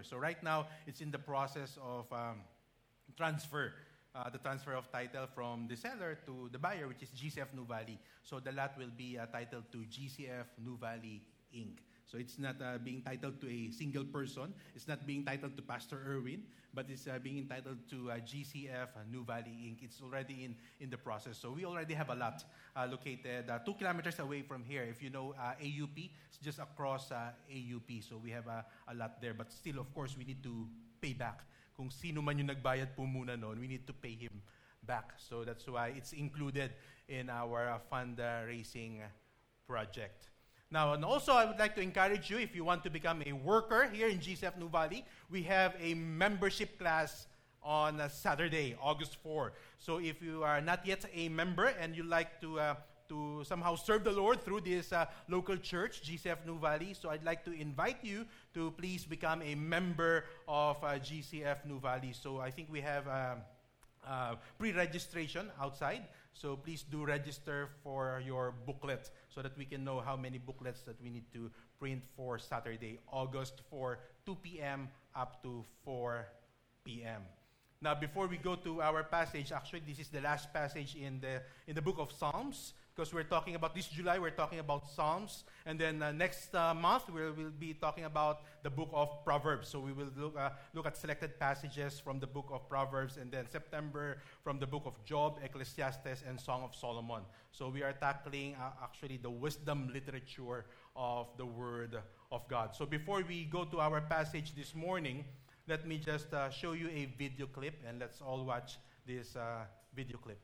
member. So right now, it's in the process of transfer. The transfer of title from the seller to the buyer, which is GCF New Valley. So the lot will be titled to GCF New Valley Inc. So it's not being titled to a single person. It's not being titled to Pastor Erwin, but it's being entitled to GCF New Valley Inc. It's already in the process. So we already have a lot located 2 kilometers away from here. If you know AUP, it's just across AUP. So we have a lot there. But still, of course, we need to pay back. Kung sino man yung nagbayad po muna noon, we need to pay him back. So that's why it's included in our fundraising project. Now, and also I would like to encourage you, if you want to become a worker here in GCF New Valley, we have a membership class on Saturday, August 4. So if you are not yet a member and you like to somehow serve the Lord through this local church, GCF New Valley, so I'd like to invite you to please become a member of GCF New Valley. So I think we have pre-registration outside. So please do register for your booklet so that we can know how many booklets that we need to print for Saturday, August 4, 2 p.m. up to 4 p.m. Now, before we go to our passage, actually this is the last passage in the book of Psalms, because we're talking about this July, we're talking about Psalms. And then next month, we'll be talking about the book of Proverbs. So we will look at selected passages from the book of Proverbs. And then September, from the book of Job, Ecclesiastes, and Song of Solomon. So we are tackling actually the wisdom literature of the Word of God. So before we go to our passage this morning, let me just show you a video clip. And let's all watch this video clip.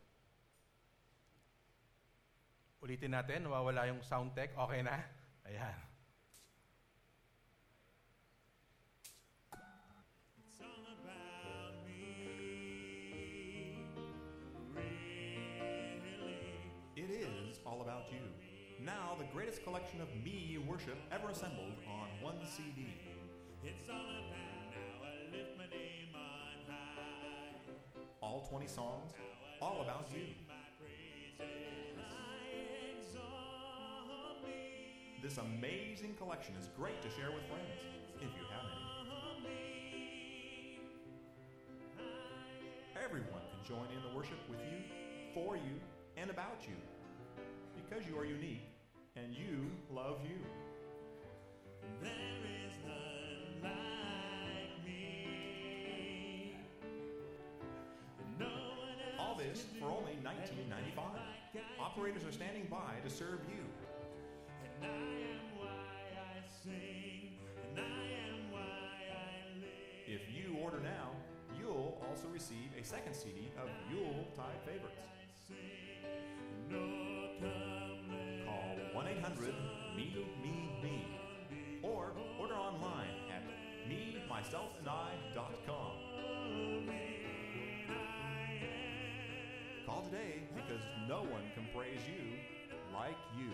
Ulitin natin, nawawala yung sound tech. Okay na? Ayan. It's all about me, really. It is all about you. Now, the greatest collection of me worship ever assembled on one CD. It's all about now I lift my name on high. All 20 songs, all about you. This amazing collection is great to share with friends, if you have any. Everyone can join in the worship with you, for you, and about you, because you are unique, and you love you. There is none like me. No one else. All this for only $19.95. Operators are standing by to serve you. And I am why I sing, and I am why I live. If you order now, you'll also receive a second CD of Yuletide favorites. No come Call 1-800-ME-ME-ME or order online at memyselfandI.com. Call today because no one can praise you like you.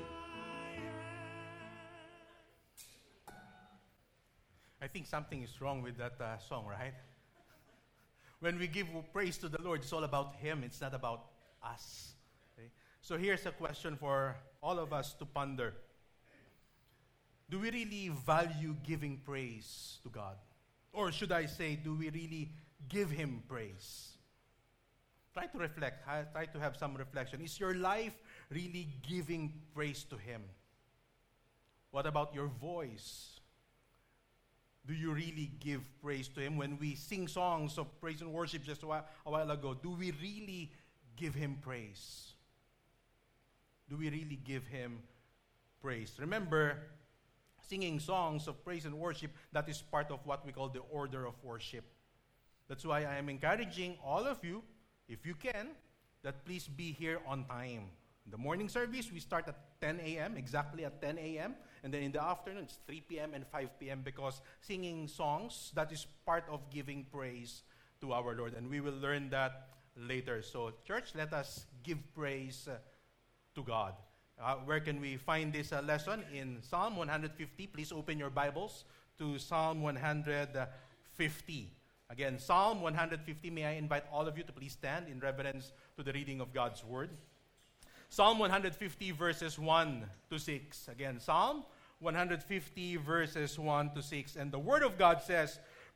I think something is wrong with that song, right? When we give praise to the Lord, it's all about Him. It's not about us. Okay? So here's a question for all of us to ponder. Do we really value giving praise to God? Or should I say, do we really give Him praise? Try to reflect. Try to have some reflection. Is your life really giving praise to Him? What about your voice? Do you really give praise to Him? When we sing songs of praise and worship just a while ago, do we really give Him praise? Do we really give Him praise? Remember, singing songs of praise and worship, that is part of what we call the order of worship. That's why I am encouraging all of you, if you can, that please be here on time. In the morning service, we start at 10 a.m., exactly at 10 a.m., and then in the afternoon, it's 3 p.m. and 5 p.m. because singing songs, that is part of giving praise to our Lord. And we will learn that later. So, church, let us give praise to God. Where can we find this lesson? In Psalm 150. Please open your Bibles to Psalm 150. Again, Psalm 150. May I invite all of you to please stand in reverence to the reading of God's Word. Psalm 150 verses 1 to 6. Again, Psalm 150 verses 1 to 6. And the Word of God says,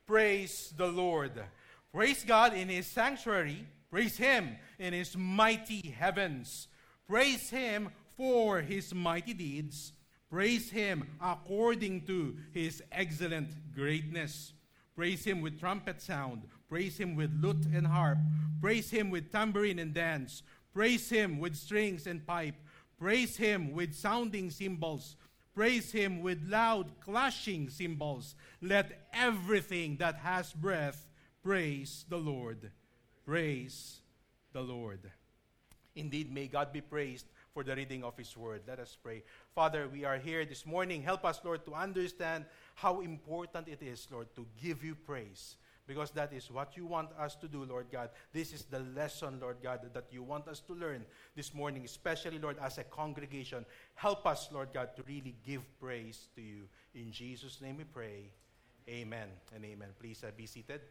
praise the Lord. Praise God in His sanctuary. Praise Him in His mighty heavens. Praise Him for His mighty deeds. Praise Him according to His excellent greatness. Praise Him with trumpet sound. Praise Him with lute and harp. Praise Him with tambourine and dance. Praise Him with strings and pipe. Praise Him with sounding cymbals. Praise Him with loud clashing cymbals. Let everything that has breath praise the Lord. Praise the Lord. Indeed, may God be praised for the reading of His Word. Let us pray. Father, we are here this morning. Help us, Lord, to understand how important it is, Lord, to give You praise. Because that is what You want us to do, Lord God. This is the lesson, Lord God, that You want us to learn this morning, especially, Lord, as a congregation. Help us, Lord God, to really give praise to You. In Jesus' name we pray. Amen and amen. Please be seated.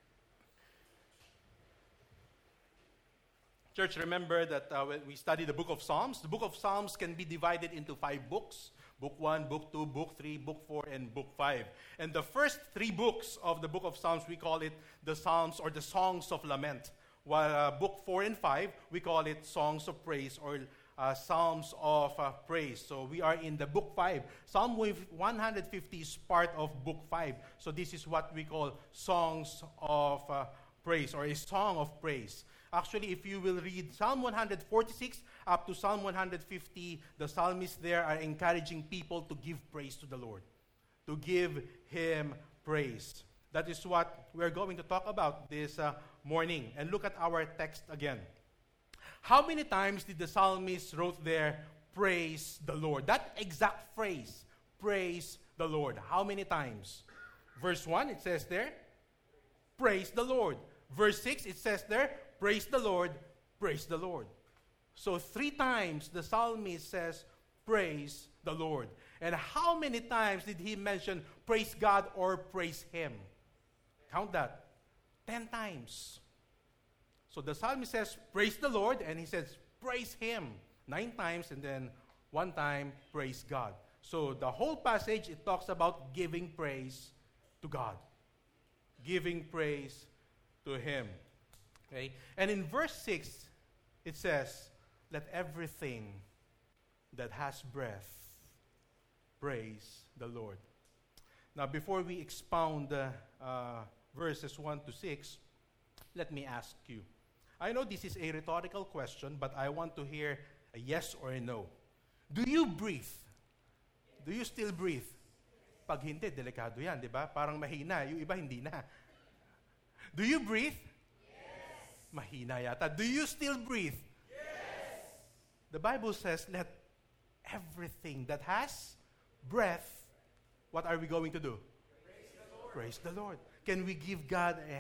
Church, remember that when we study the book of Psalms can be divided into 5 books. Book 1, Book 2, Book 3, Book 4, and Book 5. And the first 3 books of the book of Psalms, we call it the Psalms or the Songs of Lament. While Book 4 and 5, we call it Songs of Praise or Psalms of Praise. So we are in the Book 5. Psalm 150 is part of Book 5. So this is what we call Songs of Praise or a Song of Praise. Actually, if you will read Psalm 146 up to Psalm 150, the psalmists there are encouraging people to give praise to the Lord, to give Him praise. That is what we're going to talk about this morning. And look at our text again. How many times did the psalmist wrote there, praise the Lord? That exact phrase, praise the Lord. How many times? Verse 1, it says there, praise the Lord. Verse 6, it says there, praise the Lord, praise the Lord. So 3 times the psalmist says, praise the Lord. And how many times did he mention praise God or praise Him? Count that. 10 times. So the psalmist says, praise the Lord, and he says, praise Him. 9 times, and then 1 time, praise God. So the whole passage, it talks about giving praise to God. Giving praise to Him. Okay? And in verse 6, it says, let everything that has breath praise the Lord. Now, before we expound verses 1 to 6, let me ask you. I know this is a rhetorical question, but I want to hear a yes or a no. Do you breathe? Do you still breathe? Pag hindi, delikado yan, di ba? Parang mahina. Yung iba, hindi na. Do you breathe? Yes. Mahina yata. Do you still breathe? Yes. The Bible says, let everything that has breath, what are we going to do? Praise the Lord. Praise the Lord. Can we give God a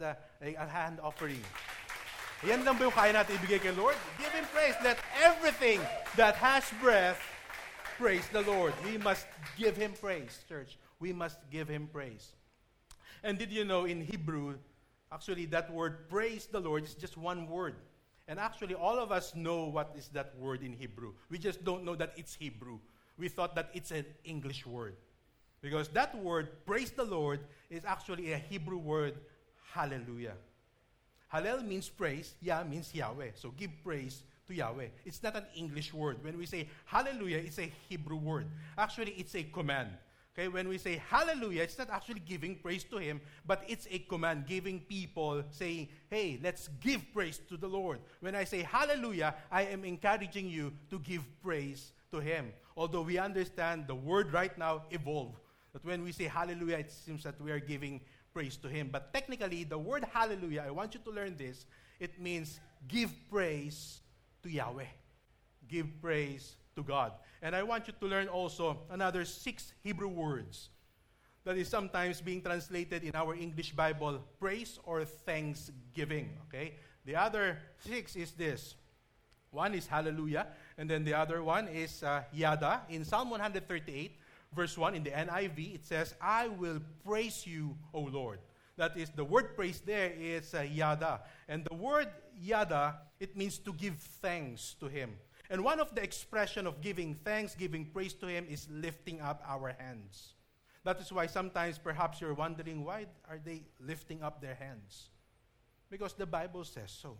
hand offering? Yan lang ba yung kaya natin ibigay kay Lord? Give Him praise. Let everything that has breath praise the Lord. We must give Him praise, church. We must give Him praise. And did you know in Hebrew, actually that word praise the Lord is just one word. And actually all of us know what is that word in Hebrew. We just don't know that it's Hebrew. We thought that it's an English word. Because that word, praise the Lord, is actually a Hebrew word, hallelujah. Hallel means praise, Yah means Yahweh. So give praise to Yahweh. It's not an English word. When we say hallelujah, it's a Hebrew word. Actually, it's a command. Okay, when we say hallelujah, it's not actually giving praise to Him, but it's a command, giving people, saying, hey, let's give praise to the Lord. When I say hallelujah, I am encouraging you to give praise to Him. Although we understand the word right now evolved. That when we say hallelujah, it seems that we are giving praise to Him. But technically, the word hallelujah, I want you to learn this, it means give praise to Yahweh. Give praise to God. And I want you to learn also another 6 Hebrew words that is sometimes being translated in our English Bible, praise or thanksgiving. Okay? The other 6 is this. One is hallelujah, and then the other one is yada. In Psalm 138, verse 1 in the NIV, it says, I will praise you, O Lord. That is, the word praise there is yada. And the word yada, it means to give thanks to Him. And one of the expression of giving thanks, giving praise to Him is lifting up our hands. That is why sometimes perhaps you're wondering, why are they lifting up their hands? Because the Bible says so.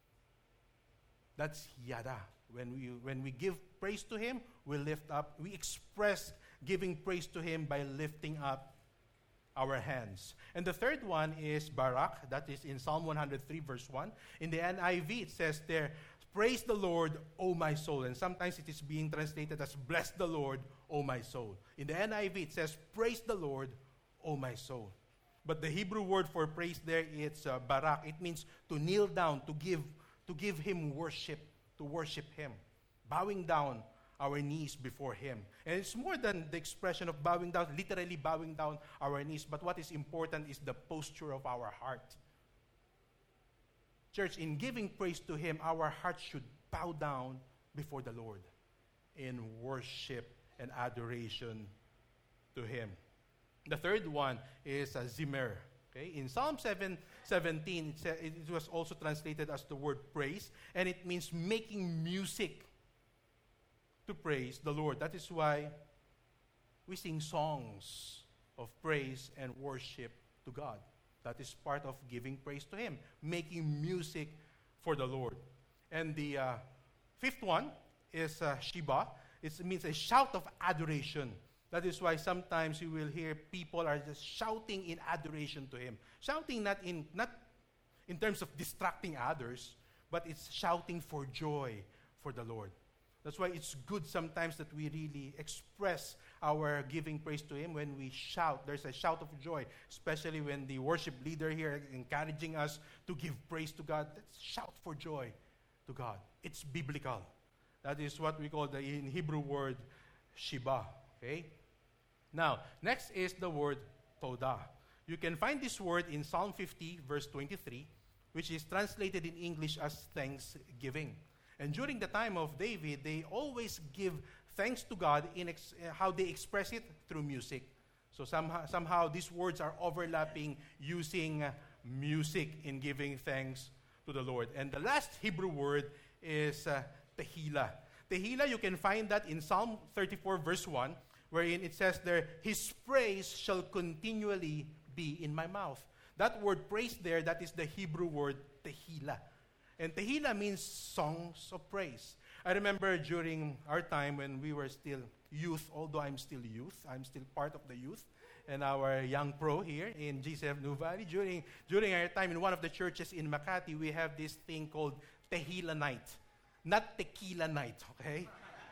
That's yada. When we give praise to Him, we lift up, we express giving praise to Him by lifting up our hands. And the third one is Barak. That is in Psalm 103 verse 1. In the NIV it says there, praise the Lord, O my soul. And sometimes it is being translated as bless the Lord, O my soul. In the NIV it says, praise the Lord, O my soul. But the Hebrew word for praise there, it's Barak. It means to kneel down, to give Him worship, to worship Him. Bowing down our knees before Him. And it's more than the expression of bowing down, literally bowing down our knees, but what is important is the posture of our heart. Church, in giving praise to Him, our heart should bow down before the Lord in worship and adoration to Him. The third one is Zimmer. Okay? In Psalm 7:17, it was also translated as the word praise, and it means making music to praise the Lord. That is why we sing songs of praise and worship to God. That is part of giving praise to Him, making music for the Lord. And the fifth one is Shiba. It means a shout of adoration. That is why sometimes you will hear people are just shouting in adoration to Him. Shouting not in terms of distracting others, but it's shouting for joy for the Lord. That's why it's good sometimes that we really express our giving praise to Him when we shout. There's a shout of joy, especially when the worship leader here is encouraging us to give praise to God. Let's shout for joy to God. It's biblical. That is what we call the in Hebrew word Shiba. Okay? Now, next is the word Todah. You can find this word in Psalm 50, verse 23, which is translated in English as thanksgiving. And during the time of David, they always give thanks to God in how they express it through music. So somehow these words are overlapping, using music in giving thanks to the Lord. And the last Hebrew word is Tehillah. Tehillah, you can find that in Psalm 34, verse 1, wherein it says there, His praise shall continually be in my mouth. That word praise there, that is the Hebrew word Tehillah. And Tehillah means songs of praise. I remember during our time when we were still youth, although I'm still youth, I'm still part of the youth, and our young pro here in GCF New Valley, during our time in one of the churches in Makati, we have this thing called Tehillah Night. Not Tequila Night, okay?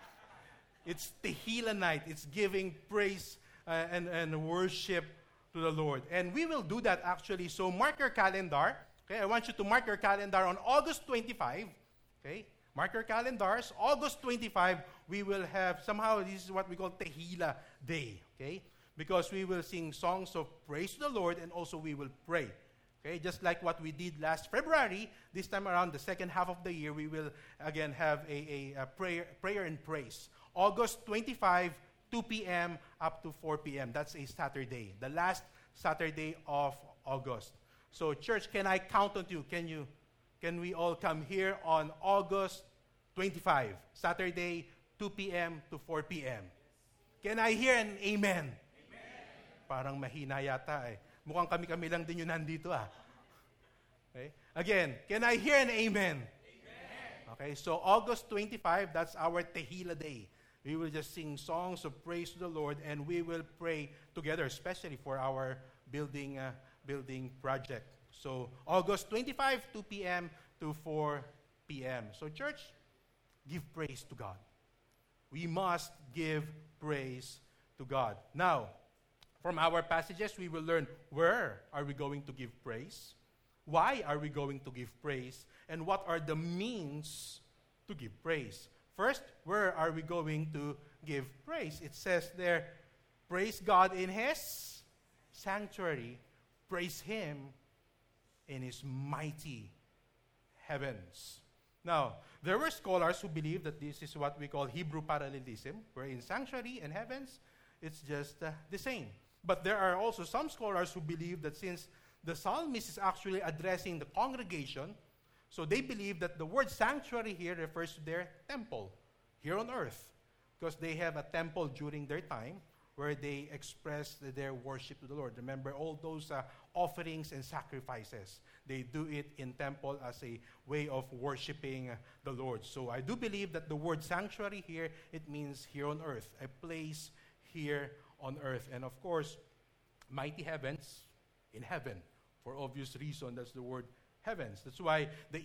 It's Tehillah Night. It's giving praise and worship to the Lord. And we will do that actually. So mark your calendar. Okay, I want you to mark your calendar on August 25. Okay, mark your calendars. August 25, we will have, somehow this is what we call Tehillah Day. Okay, because we will sing songs of praise to the Lord and also we will pray. Okay, just like what we did last February, this time around, the second half of the year, we will again have a prayer and praise. August 25, 2 p.m. up to 4 p.m. That's a Saturday, the last Saturday of August. So, church, can I count on you? Can we all come here on August 25, Saturday, 2 p.m. to 4 p.m.? Can I hear an amen? Amen. Parang mahina yata eh. Mukhang kami-kami lang din yun nandito ah. Okay? Again, can I hear an amen? Amen. Okay, so August 25, that's our Tehillah Day. We will just sing songs of praise to the Lord and we will pray together, especially for our building project. So August 25, 2 p.m. to 4 p.m. So church, give praise to God. We must give praise to God. Now, from our passages, we will learn where are we going to give praise, why are we going to give praise, and what are the means to give praise. First, where are we going to give praise? It says there, praise God in His sanctuary, praise Him in His mighty heavens. Now, there were scholars who believed that this is what we call Hebrew parallelism, where in sanctuary and heavens, it's just the same. But there are also some scholars who believe that since the psalmist is actually addressing the congregation, so they believe that the word sanctuary here refers to their temple here on earth, because they have a temple during their time where they express their worship to the Lord. Remember all those offerings and sacrifices. They do it in temple as a way of worshiping the Lord. So I do believe that the word sanctuary here, it means here on earth, a place here on earth. And of course, mighty heavens in heaven. For obvious reason, that's the word heavens. That's why the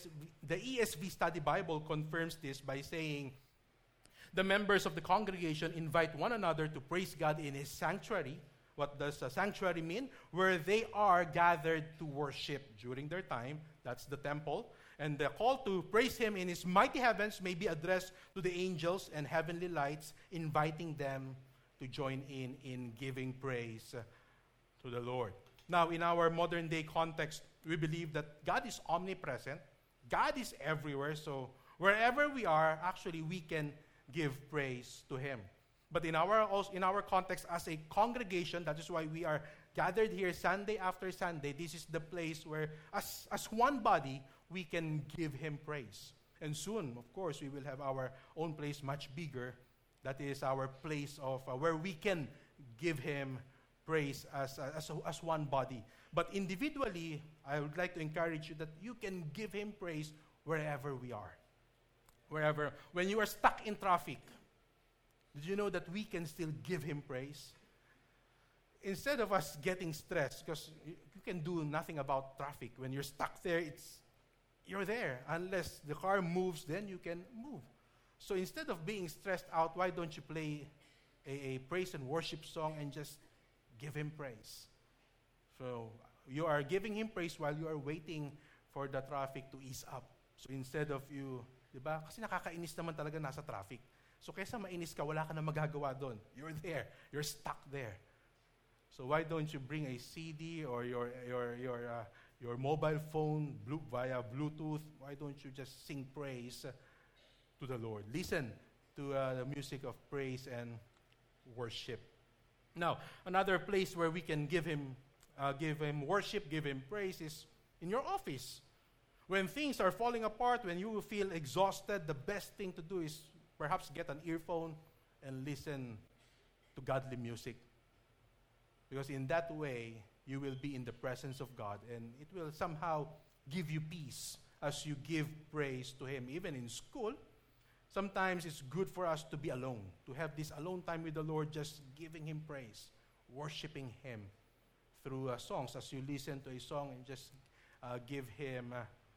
ESV Study Bible confirms this by saying, the members of the congregation invite one another to praise God in His sanctuary. What does a sanctuary mean? Where they are gathered to worship during their time. That's the temple. And the call to praise Him in His mighty heavens may be addressed to the angels and heavenly lights, inviting them to join in giving praise to the Lord. Now, in our modern day context, we believe that God is omnipresent. God is everywhere. So wherever we are, actually, we can give praise to Him. But in our context as a congregation, that is why we are gathered here Sunday after Sunday. This is the place where, as one body, we can give Him praise. And soon, of course, we will have our own place much bigger. That is our place of where we can give Him praise as one body. But individually, I would like to encourage you that you can give Him praise wherever we are. Wherever. When you are stuck in traffic, did you know that we can still give Him praise? Instead of us getting stressed, because you can do nothing about traffic. When you're stuck there, you're there. Unless the car moves, then you can move. So instead of being stressed out, why don't you play a praise and worship song and just give Him praise? So you are giving Him praise while you are waiting for the traffic to ease up. So instead of you, diba? Kasi nakakainis naman talaga nasa traffic. So kaysa mainis ka, wala ka na magagawa doon. You're there. You're stuck there. So why don't you bring a CD or your mobile phone via Bluetooth? Why don't you just sing praise to the Lord? Listen to the music of praise and worship. Now, another place where we can give Him worship, give Him praise is in your office. When things are falling apart, when you feel exhausted, the best thing to do is perhaps get an earphone and listen to godly music. Because in that way, you will be in the presence of God, and it will somehow give you peace as you give praise to Him. Even in school, sometimes it's good for us to be alone, to have this alone time with the Lord, just giving Him praise, worshiping Him through songs. As you listen to a song and just give Him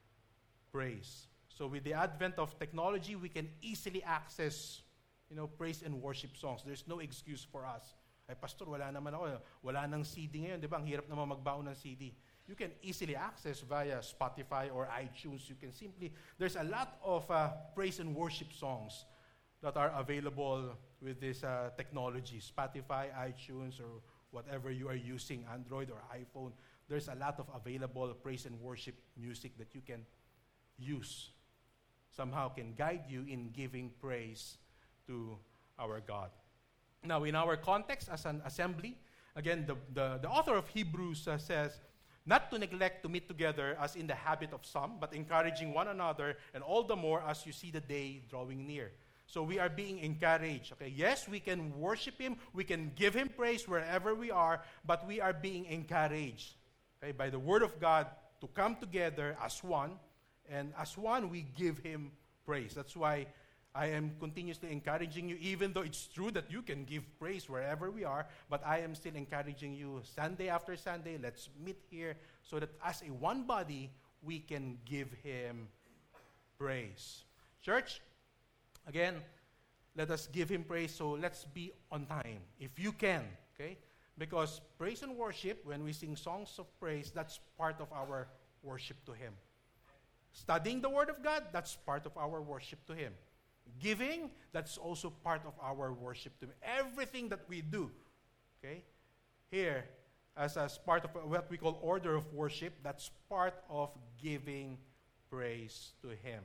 praise. So with the advent of technology, we can easily access, praise and worship songs. There's no excuse for us. Ay, Pastor, wala naman ako. Wala nang CD ngayon, di ba? Ang hirap naman magbaon ng CD. You can easily access via Spotify or iTunes. There's a lot of praise and worship songs that are available with this technology. Spotify, iTunes, or whatever you are using, Android or iPhone. There's a lot of available praise and worship music that you can use. Somehow can guide you in giving praise to our God. Now, in our context as an assembly, again, the author of Hebrews says, not to neglect to meet together as in the habit of some, but encouraging one another, and all the more as you see the day drawing near. So we are being encouraged. Okay, yes, we can worship Him, we can give Him praise wherever we are, but we are being encouraged, okay, by the Word of God to come together as one, and as one we give Him praise. That's why I am continuously encouraging you, even though it's true that you can give praise wherever we are, but I am still encouraging you Sunday after Sunday, let's meet here so that as a one body, we can give Him praise. Church, again, let us give Him praise, so let's be on time, if you can, okay? Because praise and worship, when we sing songs of praise, that's part of our worship to Him. Studying the Word of God, that's part of our worship to Him. Giving, that's also part of our worship to Him. Everything that we do, okay, here, as part of what we call order of worship, that's part of giving praise to Him.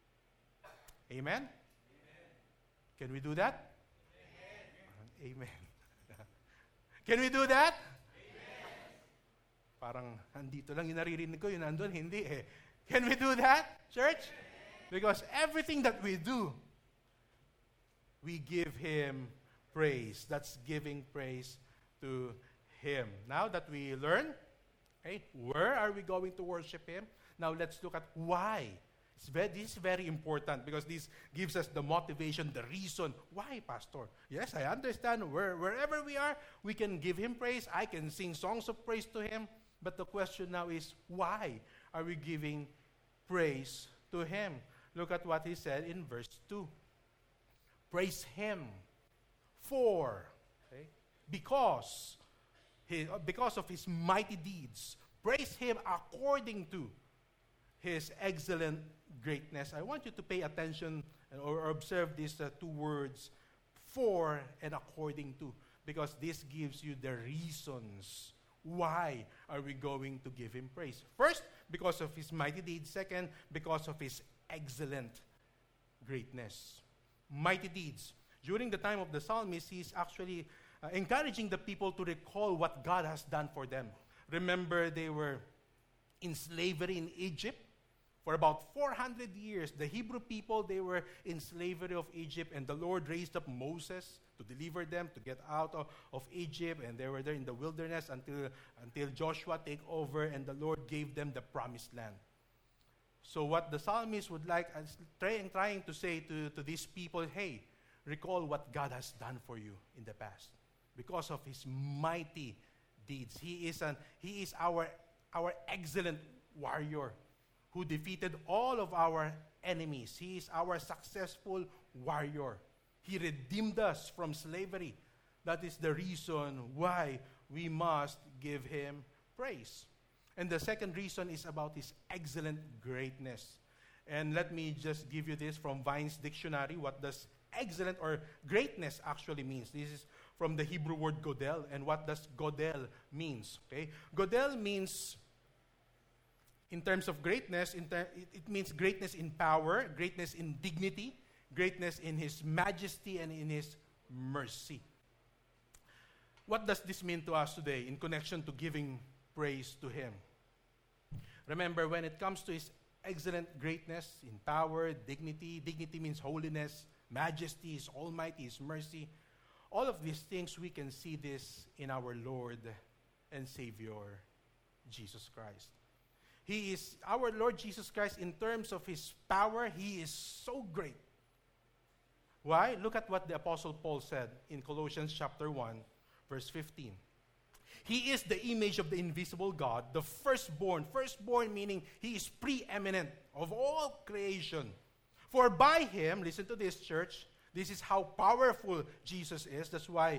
Amen? Amen. Can we do that? Amen. Amen. Can we do that? Amen. Parang, andito lang yung naririnig ko, yung nandun, hindi eh. Can we do that, church? Because everything that we do, we give Him praise. That's giving praise to Him. Now that we learn, where are we going to worship Him? Now let's look at why. This is very important because this gives us the motivation, the reason. Why, Pastor? Yes, I understand. Wherever we are, we can give Him praise. I can sing songs of praise to Him. But the question now is, why are we giving praise to Him? Look at what He said in verse 2. Praise Him because of His mighty deeds. Praise Him according to His excellent greatness. I want you to pay attention or observe these two words, for and according to, because this gives you the reasons why are we going to give Him praise. First, because of His mighty deeds. Second, because of His excellent greatness. Mighty deeds. During the time of the psalmist, he's actually encouraging the people to recall what God has done for them. Remember, they were in slavery in Egypt for about 400 years. The Hebrew people, they were in slavery of Egypt, and the Lord raised up Moses to deliver them, to get out of Egypt, and they were there in the wilderness until Joshua take over, and the Lord gave them the promised land. So what the psalmist would like, trying to say to these people, hey, recall what God has done for you in the past. Because of His mighty deeds. He is our excellent warrior who defeated all of our enemies. He is our successful warrior. He redeemed us from slavery. That is the reason why we must give Him praise. And the second reason is about His excellent greatness. And let me just give you this from Vine's dictionary. What does excellent or greatness actually means? This is from the Hebrew word godel. And what does godel means? Okay, godel means, in terms of greatness, it means greatness in power, greatness in dignity, greatness in His majesty, and in His mercy. What does this mean to us today in connection to giving praise to Him? Remember, when it comes to His excellent greatness in power, dignity means holiness, majesty, His almighty, His mercy. All of these things, we can see this in our Lord and Savior, Jesus Christ. He is our Lord Jesus Christ in terms of His power. He is so great. Why? Look at what the Apostle Paul said in Colossians chapter 1, verse 15. He is the image of the invisible God, the firstborn. Firstborn meaning He is preeminent of all creation. For by Him, listen to this, church, this is how powerful Jesus is. That's why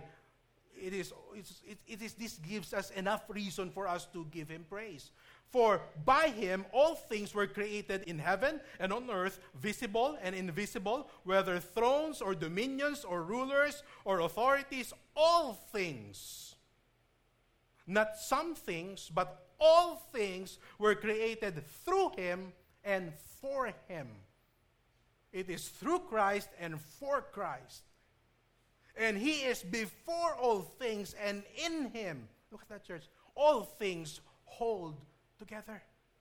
this gives us enough reason for us to give Him praise. For by Him all things were created in heaven and on earth, visible and invisible, whether thrones or dominions or rulers or authorities, all things. Not some things, but all things were created through Him and for Him. It is through Christ and for Christ. And He is before all things, and in Him, look at that, church, all things hold together.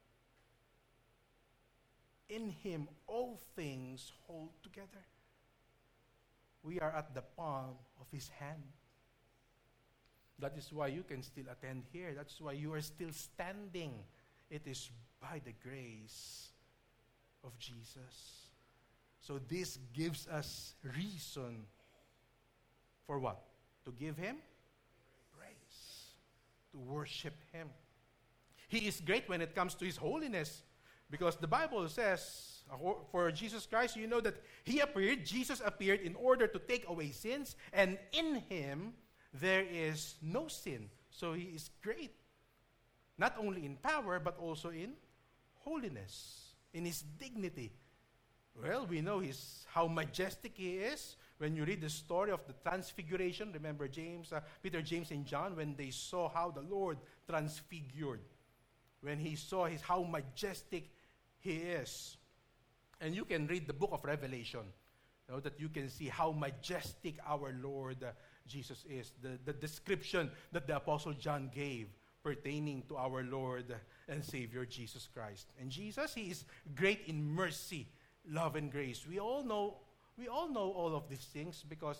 In Him, all things hold together. We are at the palm of His hand. That is why you can still attend here. That's why you are still standing. It is by the grace of Jesus. So this gives us reason for what? To give Him praise. To worship Him. He is great when it comes to His holiness. Because the Bible says, for Jesus Christ, you know that Jesus appeared in order to take away sins, and in Him there is no sin. So He is great. Not only in power, but also in holiness, in His dignity. Well, we know how majestic He is. When you read the story of the transfiguration, remember Peter, James, and John, when they saw how the Lord transfigured, when He saw how majestic He is. And you can read the book of Revelation, that you can see how majestic our Lord Jesus is. The description that the Apostle John gave pertaining to our Lord and Savior Jesus Christ. And Jesus, He is great in mercy, love, and grace. We all know all of these things because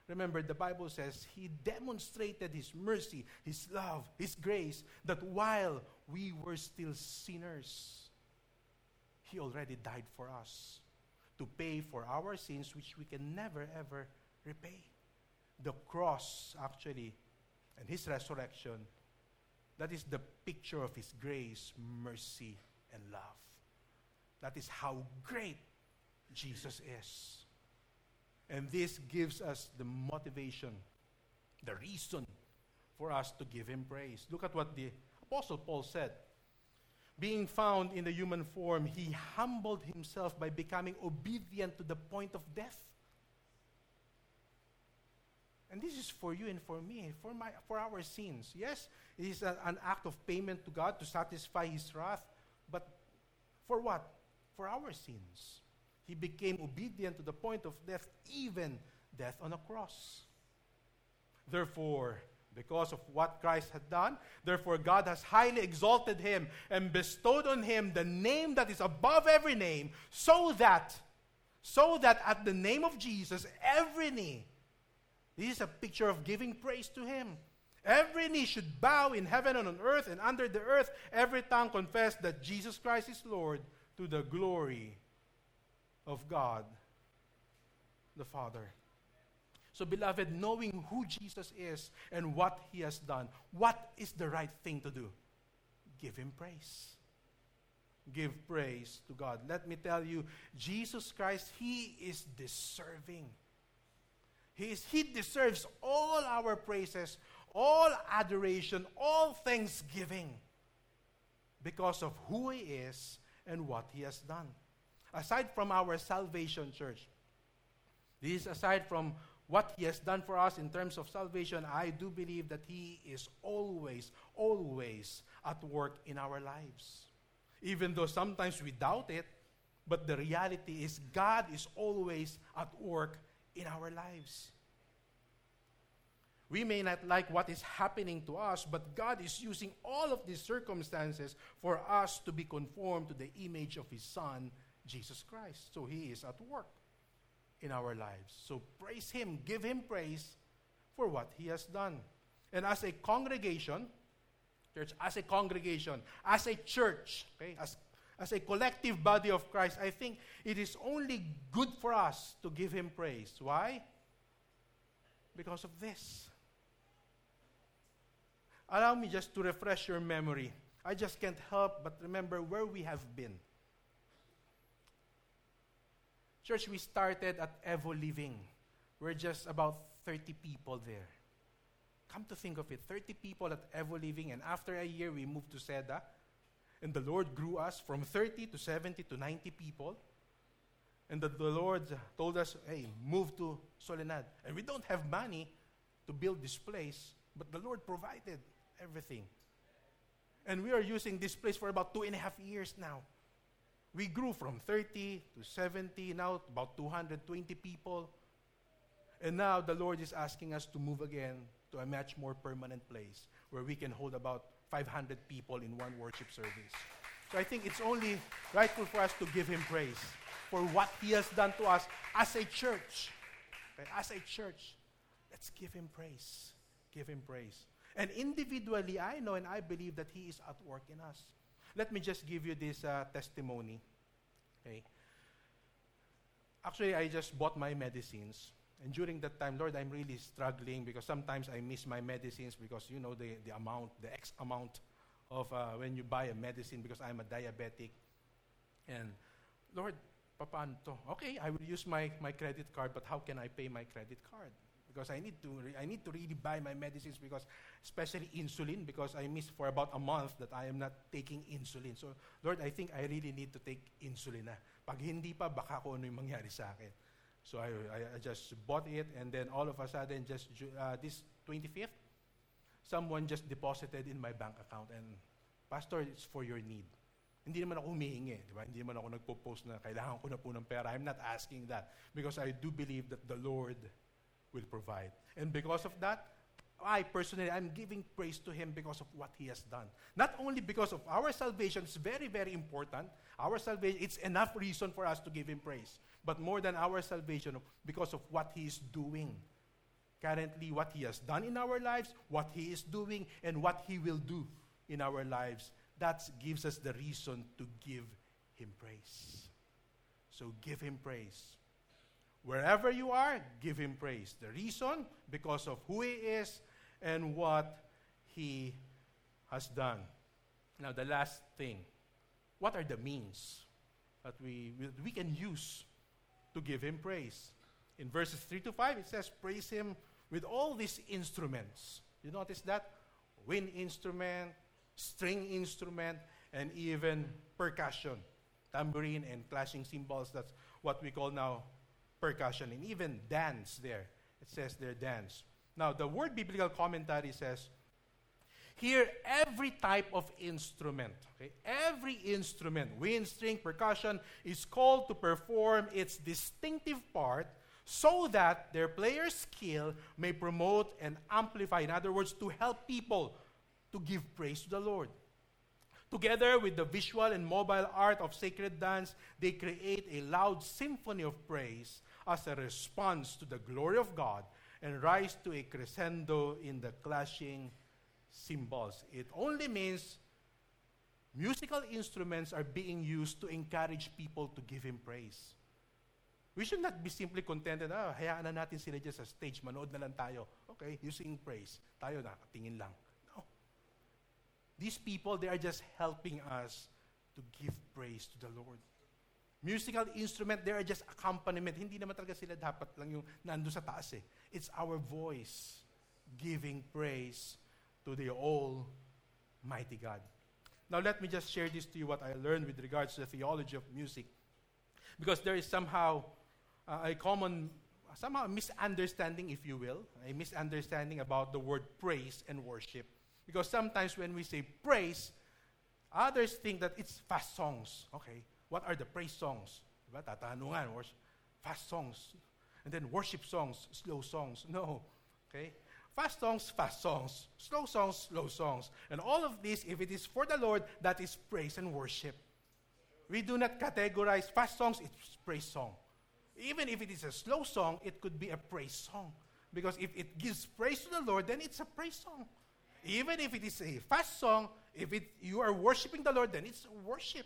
Remember, the Bible says He demonstrated His mercy, His love, His grace, that while we were still sinners, He already died for us to pay for our sins, which we can never, ever repay. The cross, actually, and His resurrection, that is the picture of His grace, mercy, and love. That is how great Jesus is. And this gives us the motivation, the reason for us to give Him praise. Look at what the Apostle Paul said. Being found in the human form, He humbled Himself by becoming obedient to the point of death. And this is for you and for me, for our sins. Yes, it is an act of payment to God to satisfy His wrath. But for what? For our sins. He became obedient to the point of death, even death on a cross. Therefore, because of what Christ had done, therefore God has highly exalted Him and bestowed on Him the name that is above every name, so that at the name of Jesus, every knee, this is a picture of giving praise to Him. Every knee should bow in heaven and on earth and under the earth, every tongue confess that Jesus Christ is Lord, to the glory of God the Father. So, beloved, knowing who Jesus is and what He has done, what is the right thing to do? Give Him praise. Give praise to God. Let me tell you, Jesus Christ, He is deserving. He deserves all our praises, all adoration, all thanksgiving, because of who He is and what He has done. Aside from our salvation, church, this is aside from what He has done for us in terms of salvation, I do believe that He is always, always at work in our lives. Even though sometimes we doubt it, but the reality is God is always at work in our lives. We may not like what is happening to us, but God is using all of these circumstances for us to be conformed to the image of His Son, Jesus Christ. So He is at work in our lives. So praise Him, give Him praise for what He has done. And as a congregation, church, as a congregation, as a church, okay, as a collective body of Christ, I think it is only good for us to give Him praise. Why? Because of this. Allow me just to refresh your memory. I just can't help but remember where we have been. Church, we started at Evo Living. We're just about 30 people there. Come to think of it, 30 people at Evo Living, and after a year, we moved to Seda. And the Lord grew us from 30 to 70 to 90 people. And the Lord told us, hey, move to Soledad. And we don't have money to build this place, but the Lord provided everything. And we are using this place for about 2.5 years now. We grew from 30 to 70, now about 220 people. And now the Lord is asking us to move again to a much more permanent place where we can hold about 500 people in one worship service. So I think it's only rightful for us to give Him praise for what He has done to us as a church. Okay? As a church, let's give Him praise. Give Him praise. And individually, I know and I believe that He is at work in us. Let me just give you this testimony. Okay. Actually, I just bought my medicines. And during that time, Lord, I'm really struggling because sometimes I miss my medicines because, you know, the amount, the X amount of when you buy a medicine because I'm a diabetic. And, Lord, paano to? Okay, I will use my credit card, but how can I pay my credit card? Because I need to really buy my medicines because, especially insulin, because I missed for about a month that I am not taking insulin. So, Lord, I think I really need to take insulin na. Pag hindi pa, baka kung ano yung mangyari sa akin. So I just bought it, and then all of a sudden, just this 25th, someone just deposited in my bank account, and Pastor, it's for your need. Hindi naman ako humihingi, di ba? Hindi naman ako nagpo-post na kailangan ko na po ng pera. I'm not asking that because I do believe that the Lord will provide. And because of that, I personally, I'm giving praise to Him because of what He has done. Not only because of our salvation, it's very, very important. Our salvation, it's enough reason for us to give Him praise. But more than our salvation, because of what He is doing currently, what He has done in our lives, what He is doing, and what He will do in our lives. That gives us the reason to give Him praise. So give Him praise. Wherever you are, give Him praise. The reason, because of who He is and what He has done. Now, the last thing. What are the means that we can use to give Him praise? In verses 3 to 5, it says, praise Him with all these instruments. You notice that? Wind instrument, string instrument, and even percussion. Tambourine and clashing cymbals, that's what we call now percussion. And even dance there. It says there, dance. Now, the Word Biblical Commentary says, here, every type of instrument, okay, every instrument, wind, string, percussion, is called to perform its distinctive part so that their player's skill may promote and amplify. In other words, to help people to give praise to the Lord. Together with the visual and mobile art of sacred dance, they create a loud symphony of praise as a response to the glory of God and rise to a crescendo in the clashing cymbals. It only means musical instruments are being used to encourage people to give Him praise. We should not be simply contented, hayaan na natin sila dyan sa stage, manood na lang tayo. Okay, you sing praise. Tayo na, tingin lang. No. These people, they are just helping us to give praise to the Lord. Musical instrument, they are just accompaniment. Hindi naman talaga sila dapat lang yung nando sa taas eh. It's our voice giving praise to the Almighty God. Now let me just share this to you, what I learned with regards to the theology of music. Because there is somehow a common, somehow misunderstanding, if you will, a misunderstanding about the word praise and worship. Because sometimes when we say praise, others think that it's fast songs. Okay, what are the praise songs? Diba? Tatanungan, fast songs. And then worship songs, slow songs. No, okay? Fast songs, slow songs. And all of this, if it is for the Lord, that is praise and worship. We do not categorize fast songs, it's praise song. Even if it is a slow song, it could be a praise song. Because if it gives praise to the Lord, then it's a praise song. Even if it is a fast song, if you are worshiping the Lord, then it's worship.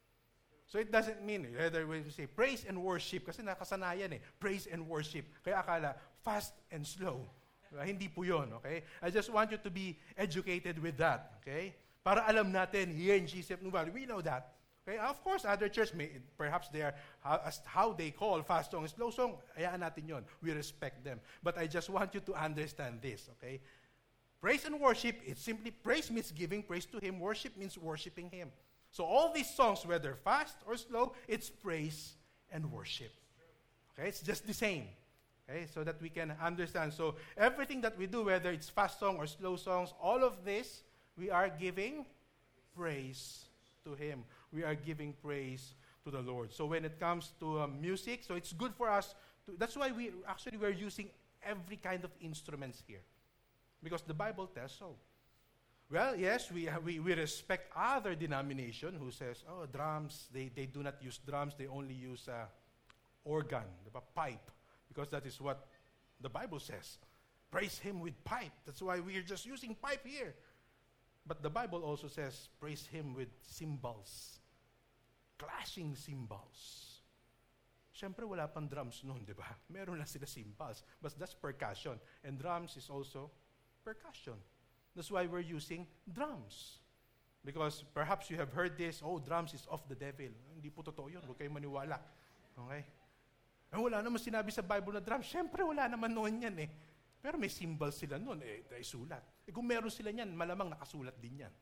So it doesn't mean, whether we say praise and worship, kasi nakasanayan eh, praise and worship. Kaya akala, fast and slow. Hindi po yun, okay? I just want you to be educated with that, okay? Para alam natin, here in GCF New Valley, we know that. Okay? Of course, other church, perhaps they are, how they call fast song and slow song, hayaan natin yun. We respect them. But I just want you to understand this, okay? Praise and worship, it's simply, praise means giving praise to Him. Worship means worshiping Him. So all these songs, whether fast or slow, it's praise and worship. Okay? It's just the same. Okay, so that we can understand. So everything that we do, whether it's fast song or slow songs, all of this, we are giving praise to Him. We are giving praise to the Lord. So when it comes to music, so it's good for us. That's why we're using every kind of instruments here. Because the Bible tells so. Well, yes, we respect other denomination who says, drums, they do not use drums, they only use organ, the pipe. Because that is what the Bible says. Praise Him with pipe. That's why we are just using pipe here. But the Bible also says, praise Him with cymbals. Clashing cymbals. Siyempre, wala pang drums noon, di ba? Meron lang sila cymbals. But that's percussion. And drums is also percussion. That's why we're using drums. Because perhaps you have heard this, drums is of the devil. Hindi po totoo yun. Huwag kayong maniwala. Okay? Wala naman sinabi sa Bible na drum. Siyempre, wala naman noon yan eh. Pero may symbol sila noon, sulat. Kung meron sila niyan, malamang nakasulat din yan.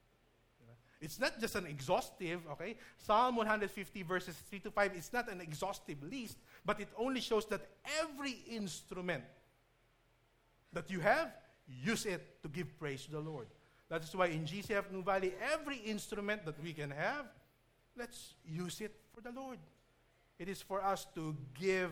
It's not just an exhaustive, okay? Psalm 150 verses 3 to 5, it's not an exhaustive list, but it only shows that every instrument that you have, use it to give praise to the Lord. That is why in GCF New Valley, every instrument that we can have, let's use it for the Lord. It is for us to give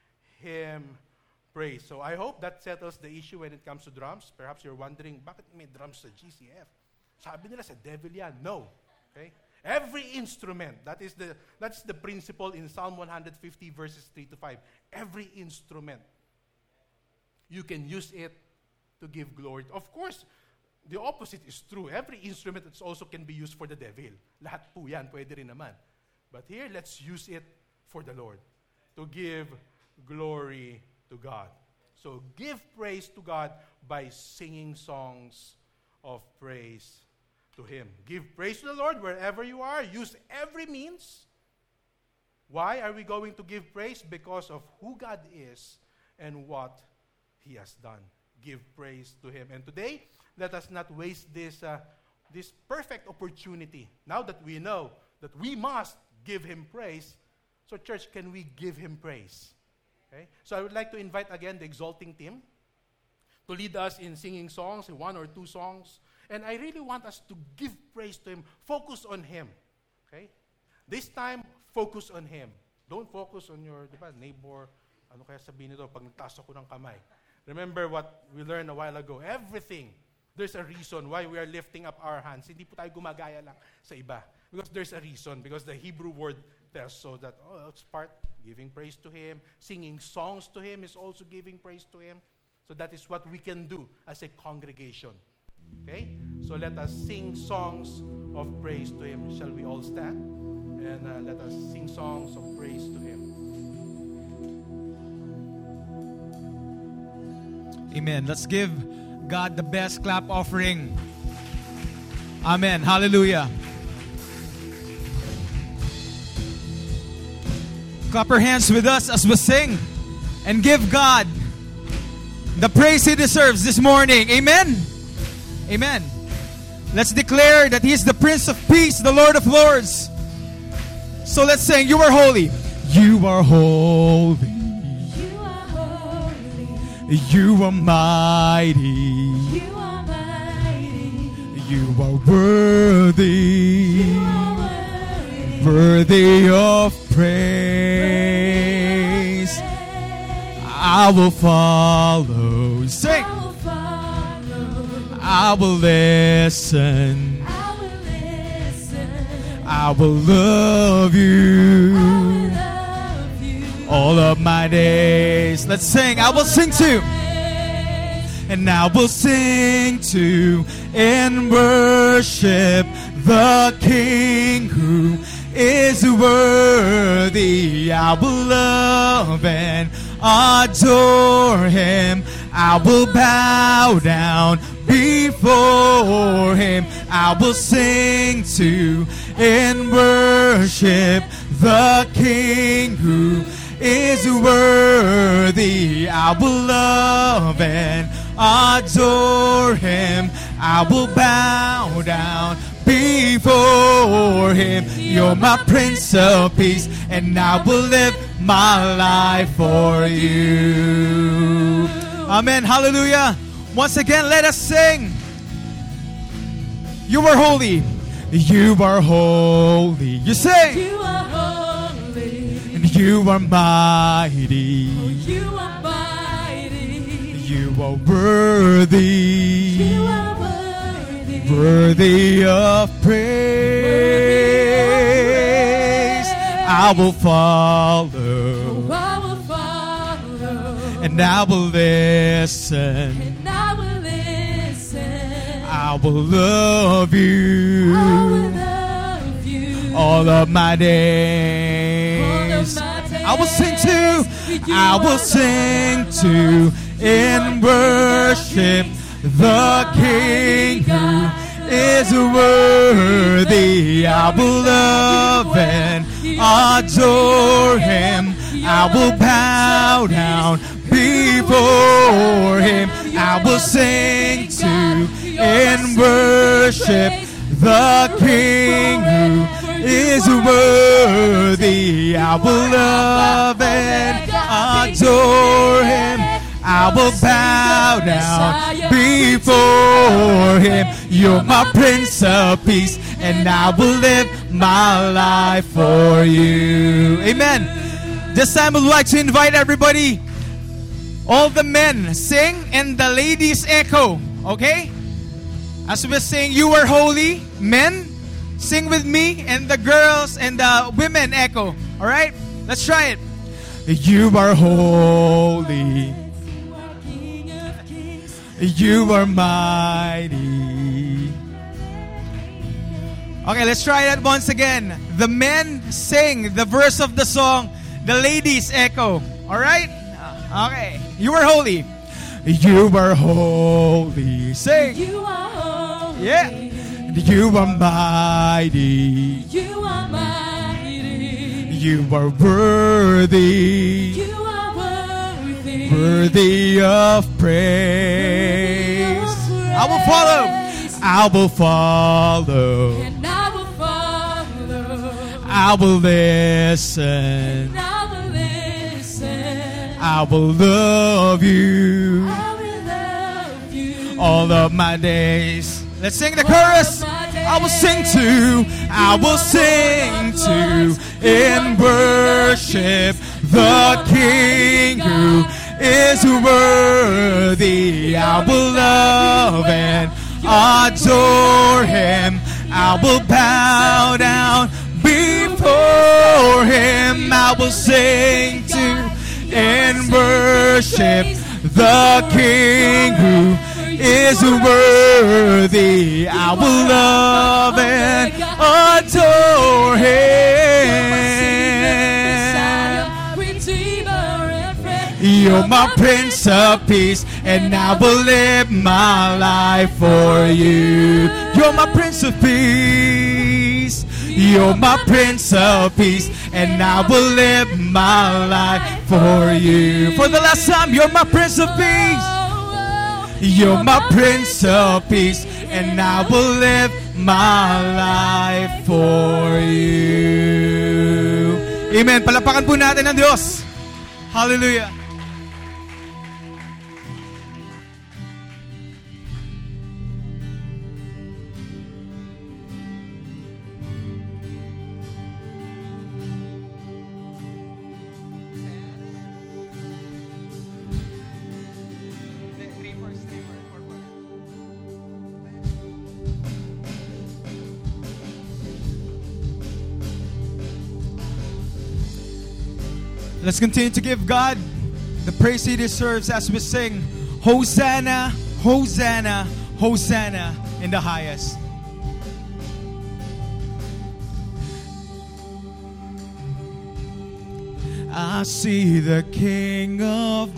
Him praise. So I hope that settles the issue when it comes to drums. Perhaps you're wondering, bakit may drums sa GCF? Sabi nila sa devil yan. No. Okay? Every instrument, that's the principle in Psalm 150 verses 3 to 5. Every instrument you can use it to give glory. Of course, the opposite is true. Every instrument also can be used for the devil. Lahat po yan, pwede rin naman. But here, let's use it for the Lord, to give glory to God. So give praise to God by singing songs of praise to Him. Give praise to the Lord wherever you are. Use every means. Why are we going to give praise? Because of who God is and what He has done. Give praise to Him. And today, let us not waste this perfect opportunity. Now that we know that we must give Him praise, so church, can we give Him praise? Okay? So I would like to invite again the exalting team to lead us in singing songs, in 1 or 2 songs. And I really want us to give praise to Him. Focus on Him. Okay? This time, focus on Him. Don't focus on your neighbor. Ano kaya sabihin nito pag nagtaas ako ng kamay? Remember what we learned a while ago. Everything, there's a reason why we are lifting up our hands. Hindi po tayo gumagaya lang sa iba. Because there's a reason. Because the Hebrew word tells so that, it's part giving praise to Him. Singing songs to Him is also giving praise to Him. So that is what we can do as a congregation. Okay? So let us sing songs of praise to Him. Shall we all stand? And let us sing songs of praise to Him. Amen. Let's give God the best clap offering. Amen. Hallelujah. Clap your hands with us as we sing and give God the praise He deserves this morning. Amen. Amen. Let's declare that He is the Prince of Peace, the Lord of Lords. So let's sing, you are holy. You are holy. You are holy. You are mighty. You are mighty. You are worthy. You are worthy. Worthy of praise. I will follow. Sing. I will follow. I will listen. I will listen. I will love you. I will love you. All of my days. Let's sing. I will sing too. And I will sing to and worship the King who is worthy. I will love and adore Him. I will bow down before Him. I will sing to and worship the King who is worthy. I will love and adore Him. I will bow down before Him. You're my Prince of Peace, and I will live my life for you. Amen. Hallelujah. Once again, let us sing. You are holy. You are holy. You say. You are holy. And you are mighty. You are mighty. You are worthy. You are worthy. Worthy of praise. I will follow. I will follow. And I will listen. And I will listen. I will love you. I will love you. All of my days. All of my days. I will sing to. You I will are sing the to and worship the King who is worthy. I will love and adore Him. I will bow down before Him. I will sing to and worship the King who is worthy. I will love and adore Him. I will bow down before Him. You're my Prince of Peace, and I will live my life for you. Amen. This time I would like to invite everybody, all the men sing and the ladies echo. Okay? As we sing, you are holy, men, sing with me, and the girls and the women echo. Alright? Let's try it. You are holy. King You are mighty. Okay, let's try that once again. The men sing the verse of the song. The ladies echo. Alright? Okay. You are holy. You are holy. Sing. You are holy. Yeah. You are mighty. You are mighty. You are worthy. You are worthy. Worthy of praise. I will follow. I will follow. And I will follow. I will listen. And I will listen. I will love you I will love you. all of my days. Let's sing the chorus. I will sing to, I will sing to in worship the King who is worthy. I will love and adore him. I will bow down before him. I will sing to and worship the King who is worthy. I will love and adore him. You're my Prince of Peace, and I will live my life for you. You're my Prince of Peace. You're my Prince of Peace, and I will live my life for you. For the last time, you're my Prince of Peace. You're my Prince of Peace, and I will live my life for you. Amen. Palapakan po natin ang Diyos. Hallelujah. Let's continue to give God the praise He deserves as we sing, Hosanna, Hosanna, Hosanna in the highest. I see the King of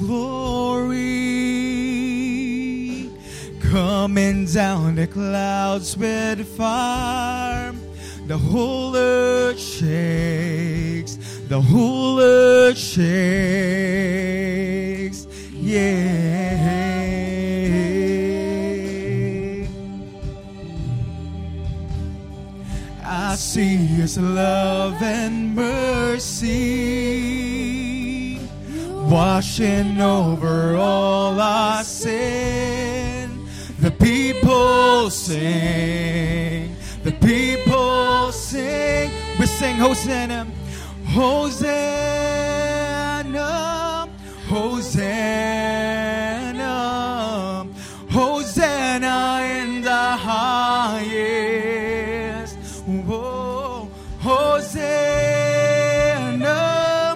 glory coming down the clouds with fire. The whole earth shakes. The whole earth shakes. Yeah. I see His love and mercy washing over all our sin. The people sing. The people sing. We sing Hosanna. Hosanna, Hosanna, Hosanna in the highest. Whoa. Hosanna,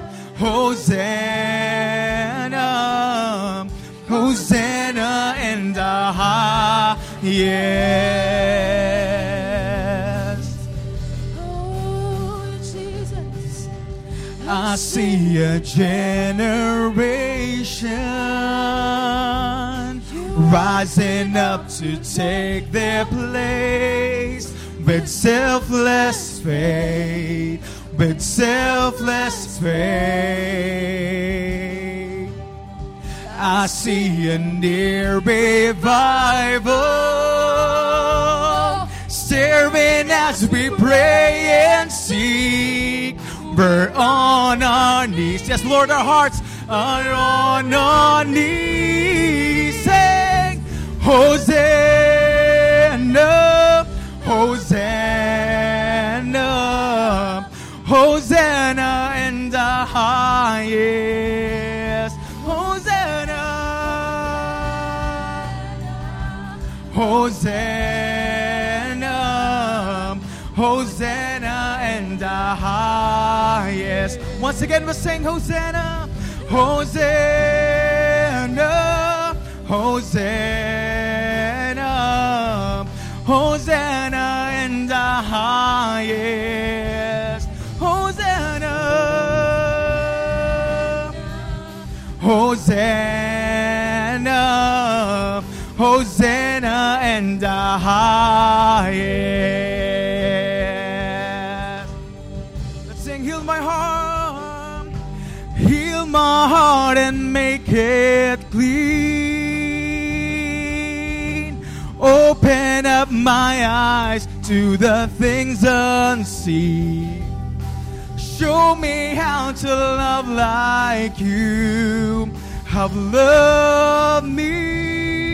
Hosanna, Hosanna in the highest. I see a generation rising up to take their place with selfless faith, with selfless faith. I see a near revival stirring as we pray and seek. We're on our knees. Yes, Lord, our hearts are on our knees. Sing, Hosanna, Hosanna, Hosanna in the highest. Hosanna, Hosanna, Hosanna in the highest. Once again, we'll sing Hosanna, Hosanna, Hosanna. Hosanna in the highest. Hosanna. Hosanna. Hosanna in the highest. Let's sing, heal my heart. Heal my heart and make it clean. Open up my eyes to the things unseen. Show me how to love like you have loved me.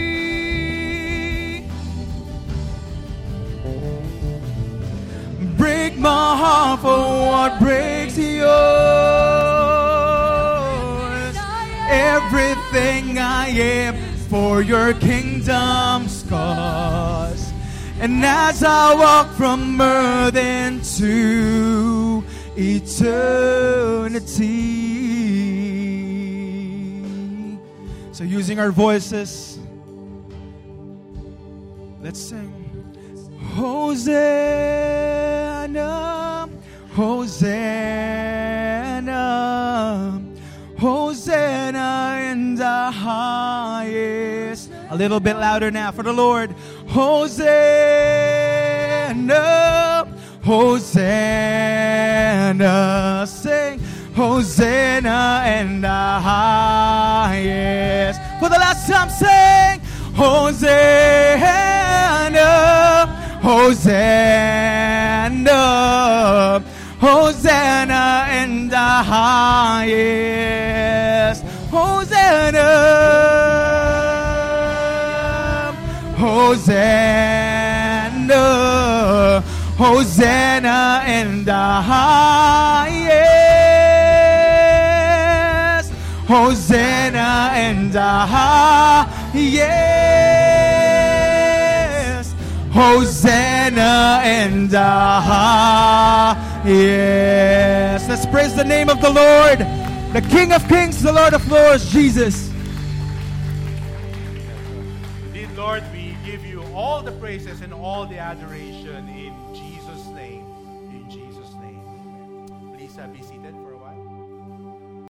Break my heart for what breaks yours. Everything I am for your kingdom's cause. And as I walk from earth into eternity. So using our voices, let's sing. Hosanna, Hosanna, Hosanna in the highest. A little bit louder now for the Lord. Hosanna, Hosanna. Sing. Hosanna in the highest. For the last time, sing. Hosanna, Hosanna, Hosanna in the highest. Hosanna, Hosanna, Hosanna in the highest. Hosanna in the highest. Hosanna in the highest. Let's praise the name of the Lord, the King of Kings, the Lord of Lords, Jesus. Indeed, Lord, we give you all the praises and all the adoration in Jesus' name. In Jesus' name. Please be seated for